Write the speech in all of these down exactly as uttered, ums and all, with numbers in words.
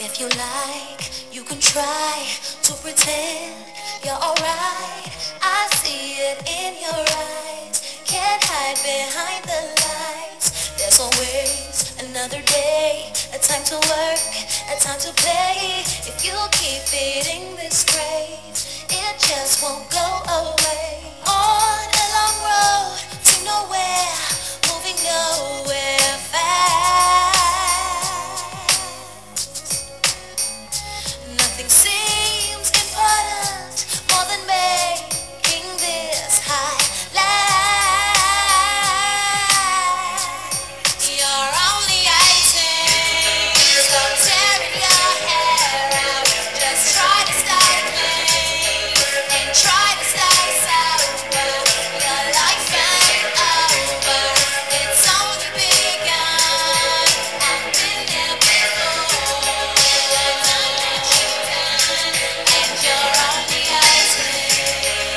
If you like, you can try to pretend you're alright. I see it in your eyes. Can't hide behind the lights. There's always another day, a time to work, a time to play. If you keep feeding this crave, it just won't go away. On a long road to nowhere, moving nowhere fast. Nothing seems important more than making this high last. You're only eighteen, so tearing your hair out. Just try to stay clean and try to stay sober. Your life ain't over, it's only begun. I've been there before, done what you've done, and you're only eighteen.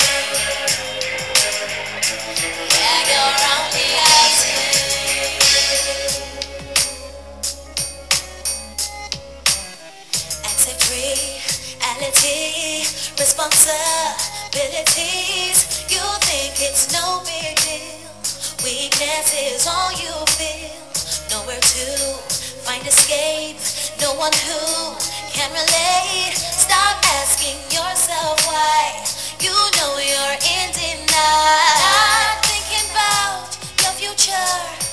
Yeah, you're only eighteen. Accept reality, responsibilities. You think it's no big deal. Weakness is all you feel. Nowhere to find escape. No one who can relate. Stop asking yourself why. You know you're in denial. Not thinking about your future.